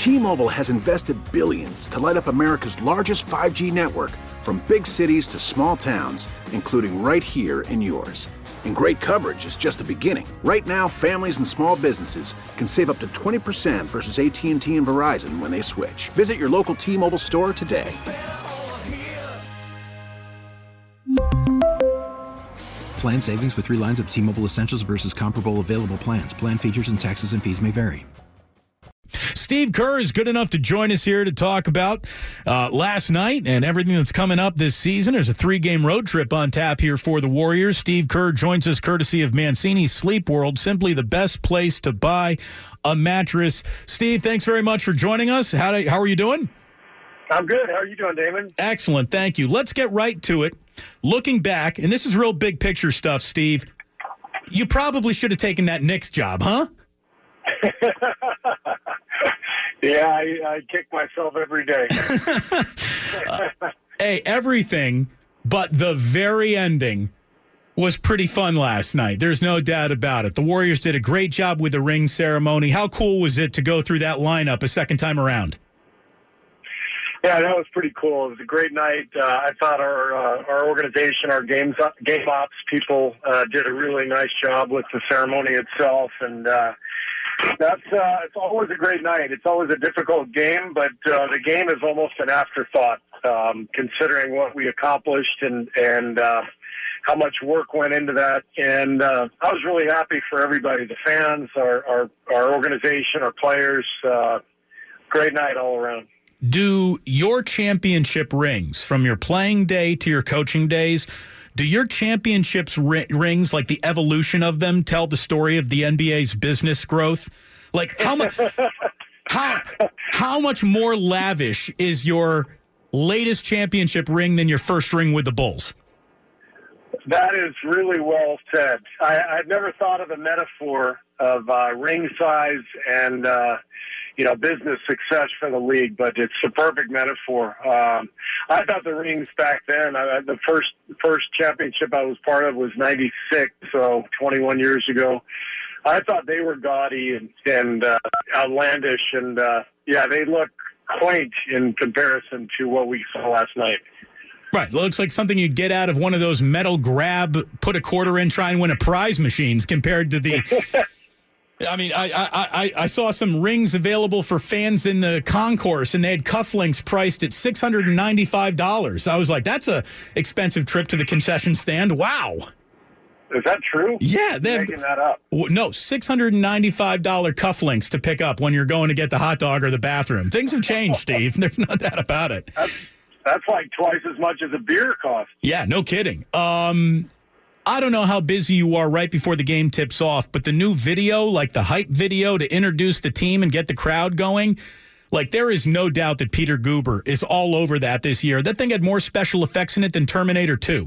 T-Mobile has invested billions to light up America's largest 5G network, from big cities to small towns, including right here in yours. And great coverage is just the beginning. Right now, families and small businesses can save up to 20% versus AT&T and Verizon when they switch. Visit your local T-Mobile store today. Plan savings with 3 lines of T-Mobile Essentials versus comparable available plans. Plan features and taxes and fees may vary. Steve Kerr is good enough to join us here to talk about last night and everything that's coming up this season. There's a 3-game road trip on tap here for the Warriors. Steve Kerr joins us courtesy of Mancini's Sleep World, simply the best place to buy a mattress. Steve, thanks very much for joining us. How are you doing? I'm good. How are you doing, Damon? Excellent. Thank you. Let's get right to it. Looking back, and this is real big picture stuff, Steve, you probably should have taken that Knicks job, huh? Yeah, I kick myself every day. Hey, everything but the very ending was pretty fun last night. There's no doubt about it. The Warriors did a great job with the ring ceremony. How cool was it to go through that lineup a second time around? Yeah, that was pretty cool. It was a great night. I thought our organization, our game ops people did a really nice job with the ceremony itself, and it's always a great night. It's always a difficult game, but the game is almost an afterthought, considering what we accomplished and how much work went into that. And I was really happy for everybody, the fans, our organization, our players. Great night all around. Do your championship rings, from your playing day to your coaching days, do your championships rings, like the evolution of them, tell the story of the NBA's business growth? Like how much more lavish is your latest championship ring than your first ring with the Bulls? That is really well said. I've never thought of a metaphor of ring size and business success for the league, but it's a perfect metaphor. I thought the rings back then, the first championship I was part of was 96, so 21 years ago. I thought they were gaudy and outlandish, and they look quaint in comparison to what we saw last night. Right. Looks like something you'd get out of one of those metal grab, put a quarter in, try and win a prize machines, compared to the... I mean, I saw some rings available for fans in the concourse, and they had cufflinks priced at $695. I was like, that's a expensive trip to the concession stand. Wow. Is that true? Yeah. They're making that up. No, $695 cufflinks to pick up when you're going to get the hot dog or the bathroom. Things have changed, Steve. There's no doubt about it. That's like twice as much as a beer costs. Yeah, no kidding. I don't know how busy you are right before the game tips off, but the new video, like the hype video to introduce the team and get the crowd going, like there is no doubt that Peter Guber is all over that this year. That thing had more special effects in it than Terminator 2.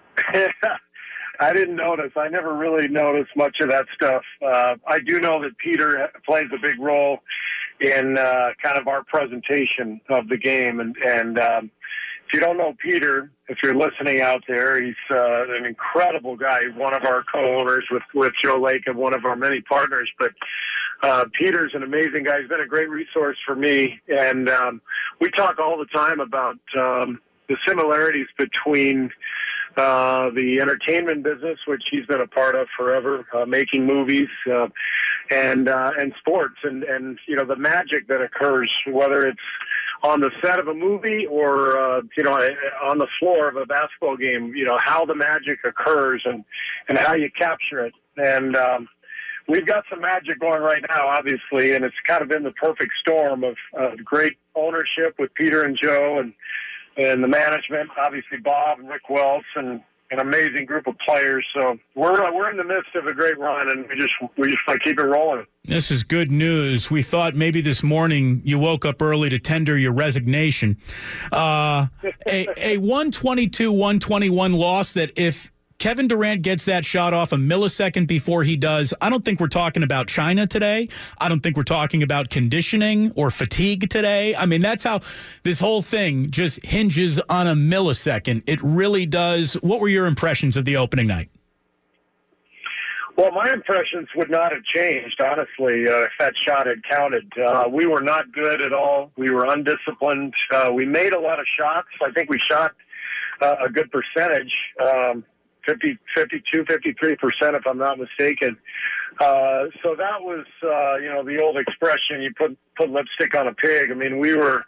I didn't notice. I never really noticed much of that stuff. I do know that Peter plays a big role in kind of our presentation of the game. And if you don't know Peter, if you're listening out there, he's an incredible guy. He's one of our co-owners with Joe Lake and one of our many partners. But Peter's an amazing guy. He's been a great resource for me. And we talk all the time about the similarities between the entertainment business, which he's been a part of forever, making movies, and sports, and the magic that occurs, whether it's on the set of a movie or on the floor of a basketball game. How the magic occurs and how you capture it. And we've got some magic going right now, obviously, and it's kind of been the perfect storm of great ownership with Peter and Joe and the management, obviously Bob and Rick Welts, and an amazing group of players. So we're in the midst of a great run, and we just want to keep it rolling. This is good news. We thought maybe this morning you woke up early to tender your resignation. A 122-121 loss that if Kevin Durant gets that shot off a millisecond before he does, I don't think we're talking about China today. I don't think we're talking about conditioning or fatigue today. I mean, that's how this whole thing just hinges on a millisecond. It really does. What were your impressions of the opening night? Well, my impressions would not have changed, honestly, if that shot had counted. We were not good at all. We were undisciplined. We made a lot of shots. I think we shot a good percentage, 52, 53%, if I'm not mistaken. So that was, the old expression, you put lipstick on a pig. I mean, we were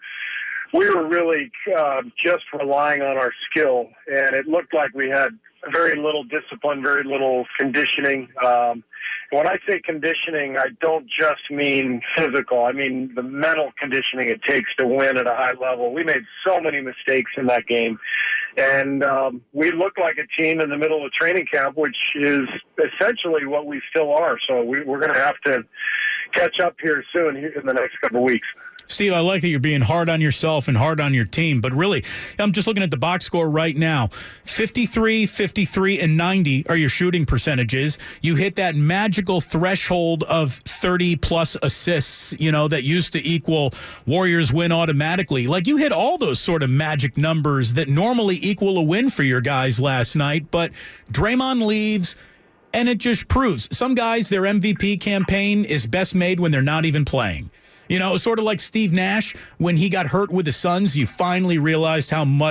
really just relying on our skill, and it looked like we had very little discipline, very little conditioning. When I say conditioning, I don't just mean physical. I mean the mental conditioning it takes to win at a high level. We made so many mistakes in that game, and we looked like a team in the middle of training camp, which is essentially what we still are. So we're going to have to catch up here soon in the next couple of weeks. Steve, I like that you're being hard on yourself and hard on your team, but really, I'm just looking at the box score right now. 53, 53, and 90 are your shooting percentages. You hit that magical threshold of 30-plus assists, that used to equal Warriors win automatically. Like, you hit all those sort of magic numbers that normally equal a win for your guys last night, but Draymond leaves, and it just proves. Some guys, their MVP campaign is best made when they're not even playing. Sort of like Steve Nash, when he got hurt with the Suns, you finally realized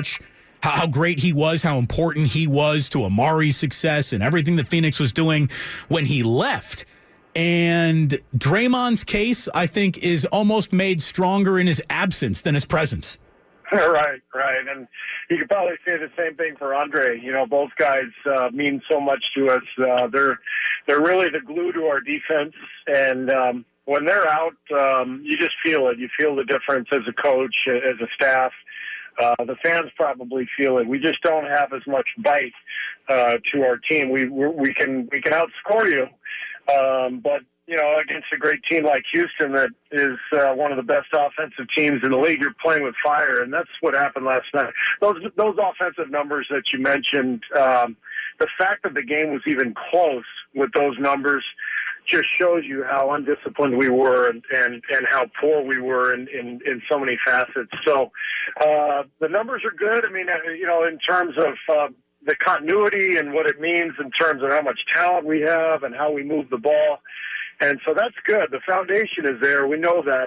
how great he was, how important he was to Amari's success and everything that Phoenix was doing when he left. And Draymond's case, I think, is almost made stronger in his absence than his presence. Right. And you could probably say the same thing for Andre. Both guys mean so much to us. They're really the glue to our defense, and when they're out, you just feel it. You feel the difference as a coach, as a staff. The fans probably feel it. We just don't have as much bite to our team. We can outscore you, but against a great team like Houston that is one of the best offensive teams in the league, you're playing with fire, and that's what happened last night. Those offensive numbers that you mentioned, the fact that the game was even close with those numbers just shows you how undisciplined we were and how poor we were in so many facets. So the numbers are good. I mean, in terms of the continuity and what it means in terms of how much talent we have and how we move the ball. And so that's good. The foundation is there. We know that.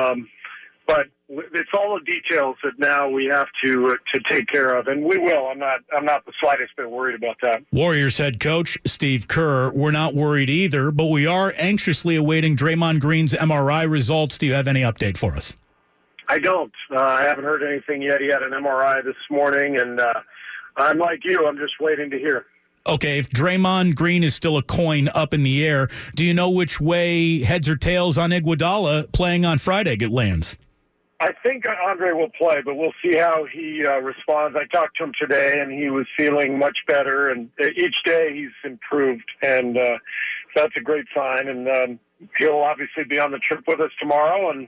But it's all the details that now we have to take care of, and we will. I'm not the slightest bit worried about that. Warriors head coach Steve Kerr, we're not worried either, but we are anxiously awaiting Draymond Green's MRI results. Do you have any update for us? I don't. I haven't heard anything yet. He had an MRI this morning, and I'm like you. I'm just waiting to hear. Okay, if Draymond Green is still a coin up in the air, do you know which way, heads or tails, on Iguodala playing on Friday lands? I think Andre will play, but we'll see how he responds. I talked to him today, and he was feeling much better, and each day he's improved, and that's a great sign. And he'll obviously be on the trip with us tomorrow, and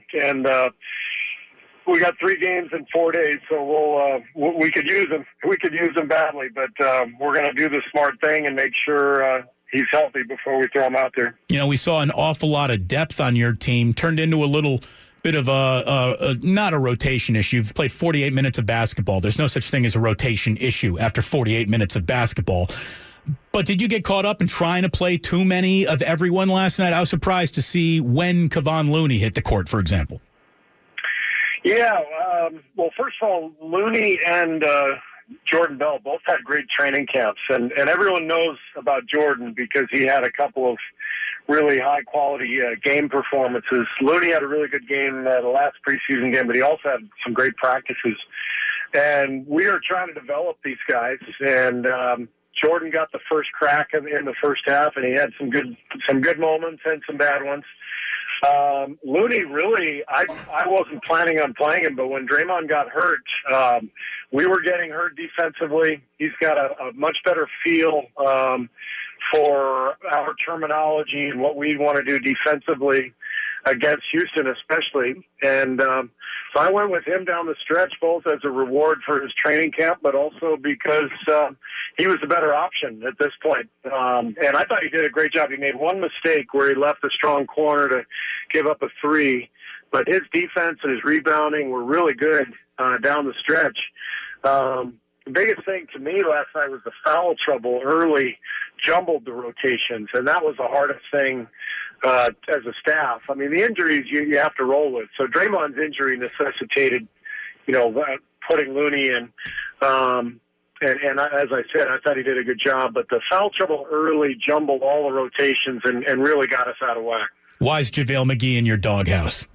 we got 3 games in 4 days, so we could use him. We could use him badly, but we're going to do the smart thing and make sure he's healthy before we throw him out there. We saw an awful lot of depth on your team, turned into a little bit of not a rotation issue. You've played 48 minutes of basketball. There's no such thing as a rotation issue after 48 minutes of basketball. But did you get caught up in trying to play too many of everyone last night? I was surprised to see when Kevon Looney hit the court, for example. Yeah, well, first of all, Looney and Jordan Bell both had great training camps, and everyone knows about Jordan because he had a couple of really high-quality game performances. Looney had a really good game the last preseason game, but he also had some great practices. And we are trying to develop these guys, and Jordan got the first crack in the first half, and he had some good moments and some bad ones. Looney, really, I wasn't planning on playing him, but when Draymond got hurt, we were getting hurt defensively. He's got a much better feel for our terminology and what we want to do defensively against Houston especially. And so I went with him down the stretch, both as a reward for his training camp, but also because he was a better option at this point. And I thought he did a great job. He made one mistake where he left the strong corner to give up a 3, but his defense and his rebounding were really good down the stretch. the biggest thing to me last night was the foul trouble early jumbled the rotations, and that was the hardest thing as a staff. I mean, the injuries you have to roll with. So Draymond's injury necessitated, putting Looney in. And as I said, I thought he did a good job. But the foul trouble early jumbled all the rotations and really got us out of whack. Why is JaVale McGee in your doghouse?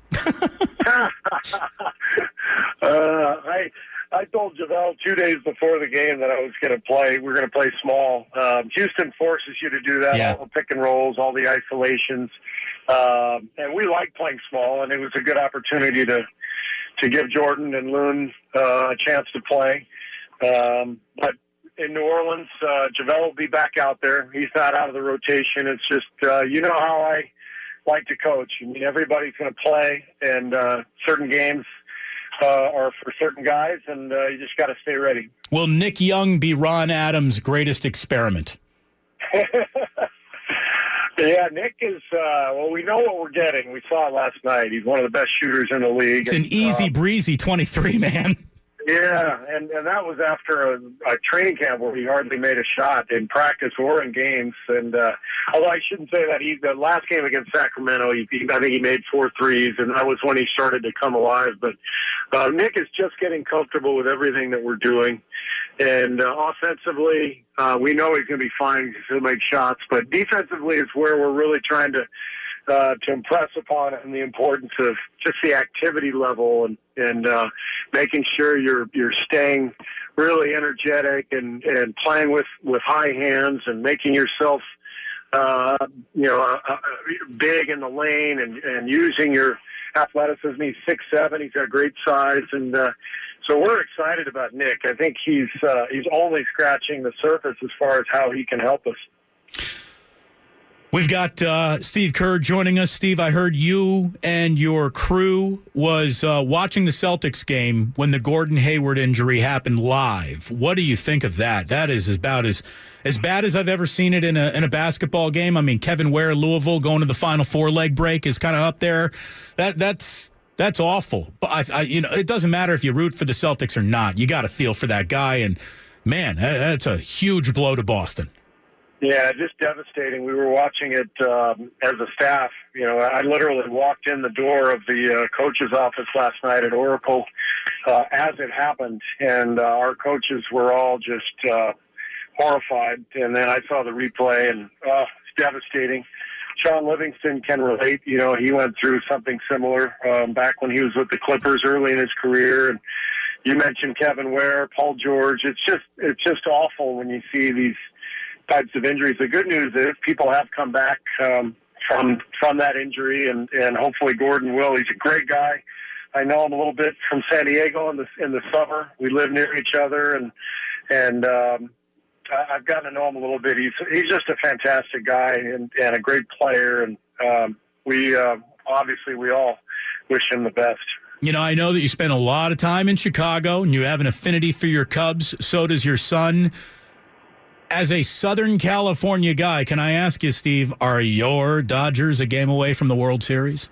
I told JaVale 2 days before the game that I was going to play. We're going to play small. Houston forces you to do that, all the pick and rolls, all the isolations. And we like playing small, and it was a good opportunity to give Jordan and Loon a chance to play. But in New Orleans, JaVale will be back out there. He's not out of the rotation. It's just, how I like to coach. I mean, everybody's going to play, and certain games are for certain guys, and you just got to stay ready. Will Nick Young be Ron Adams' greatest experiment? Yeah, Nick is, we know what we're getting. We saw it last night. He's one of the best shooters in the league. It's an easy breezy 23, man. Yeah, and that was after a training camp where he hardly made a shot in practice or in games. And although I shouldn't say that, the last game against Sacramento, I think he made 4 threes, and that was when he started to come alive. But Nick is just getting comfortable with everything that we're doing. And offensively, we know he's going to be fine because he'll make shots. But defensively is where we're really trying to impress upon him the importance of just the activity level and making sure you're staying really energetic and playing with high hands and making yourself big in the lane and using your athleticism. He's 6'7", he's got great size, and so we're excited about Nick. I think he's only scratching the surface as far as how he can help us. We've got Steve Kerr joining us. Steve, I heard you and your crew was watching the Celtics game when the Gordon Hayward injury happened live. What do you think of that? That is about as bad as I've ever seen it in a basketball game. I mean, Kevin Ware, Louisville, going to the Final Four leg break is kind of up there. That's awful. But it doesn't matter if you root for the Celtics or not. You got to feel for that guy, and man, that's a huge blow to Boston. Yeah, just devastating. We were watching it as a staff. I literally walked in the door of the coach's office last night at Oracle as it happened, and our coaches were all just horrified. And then I saw the replay, and it's devastating. Sean Livingston can relate. He went through something similar back when he was with the Clippers early in his career. And you mentioned Kevin Ware, Paul George. It's just awful when you see these types of injuries. The good news is people have come back from that injury, and hopefully Gordon will. He's a great guy. I know him a little bit from San Diego in the summer. We live near each other, and I've gotten to know him a little bit. He's just a fantastic guy and a great player, and we all wish him the best. I know that you spent a lot of time in Chicago, and you have an affinity for your Cubs. So does your son. As a Southern California guy, can I ask you, Steve, are your Dodgers a game away from the World Series?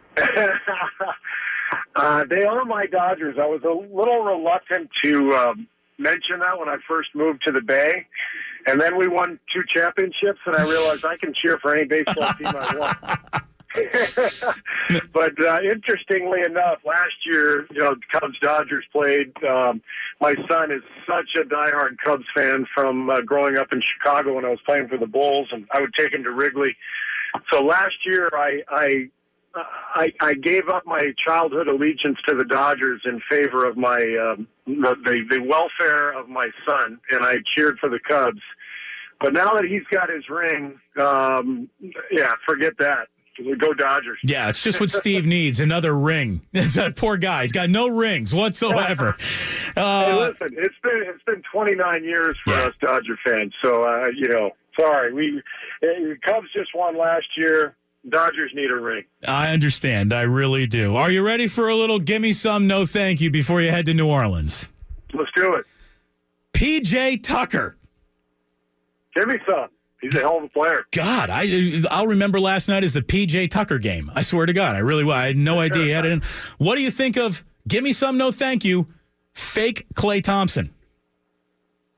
They are my Dodgers. I was a little reluctant to mention that when I first moved to the Bay. And then we won 2 championships, and I realized I can cheer for any baseball team I want. But interestingly enough, last year, Cubs-Dodgers played. My son is such a diehard Cubs fan from growing up in Chicago when I was playing for the Bulls, and I would take him to Wrigley. So last year, I gave up my childhood allegiance to the Dodgers in favor of my the welfare of my son, and I cheered for the Cubs. But now that he's got his ring, forget that. Go Dodgers. Yeah, it's just what Steve needs, another ring. That poor guy. He's got no rings whatsoever. Hey, listen, it's been 29 years for us Dodger fans. So, sorry. Cubs just won last year. Dodgers need a ring. I understand. I really do. Are you ready for a little gimme some, no thank you before you head to New Orleans? Let's do it. P.J. Tucker. Give me some. He's a hell of a player. God, I'll remember last night as the P.J. Tucker game. I swear to God, I really will. I had no idea he had it in. What do you think of, give me some, no thank you, fake Klay Thompson?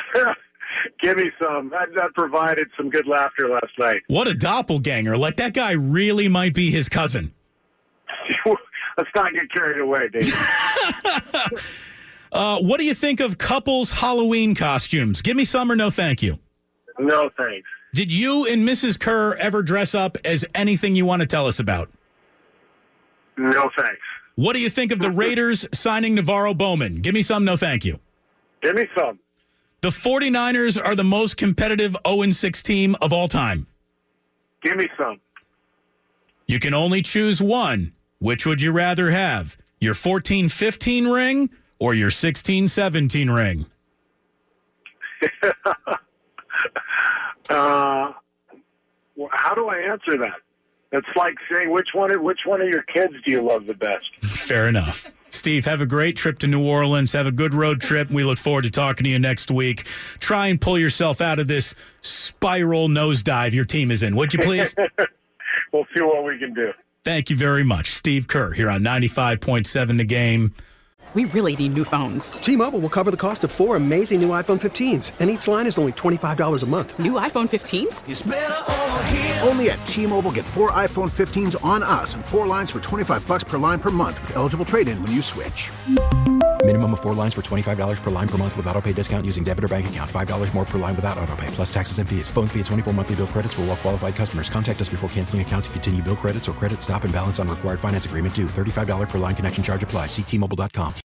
Give me some. That provided some good laughter last night. What a doppelganger. Like, that guy really might be his cousin. Let's not get carried away, Dave. What do you think of couples' Halloween costumes? Give me some or no thank you? No, thanks. Did you and Mrs. Kerr ever dress up as anything you want to tell us about? No, thanks. What do you think of the Raiders signing Navarro Bowman? Give me some, no thank you. Give me some. The 49ers are the most competitive 0-6 team of all time. Give me some. You can only choose one. Which would you rather have? Your 14-15 ring or your 16-17 ring? How do I answer that? It's like saying which one of your kids do you love the best? Fair enough. Steve, have a great trip to New Orleans. Have a good road trip. We look forward to talking to you next week. Try and pull yourself out of this spiral nosedive your team is in. Would you please? We'll see what we can do. Thank you very much. Steve Kerr here on 95.7 The Game. We really need new phones. T-Mobile will cover the cost of 4 amazing new iPhone 15s, and each line is only $25 a month. New iPhone 15s? It's better over here. Only at T-Mobile, get 4 iPhone 15s on us and 4 lines for $25 per line per month with eligible trade-in when you switch. Minimum of 4 lines for $25 per line per month with autopay discount using debit or bank account. $5 more per line without autopay, plus taxes and fees. Phone fee at 24 monthly bill credits for well-qualified customers. Contact us before canceling account to continue bill credits or credit stop and balance on required finance agreement due. $35 per line connection charge applies. See T-Mobile.com.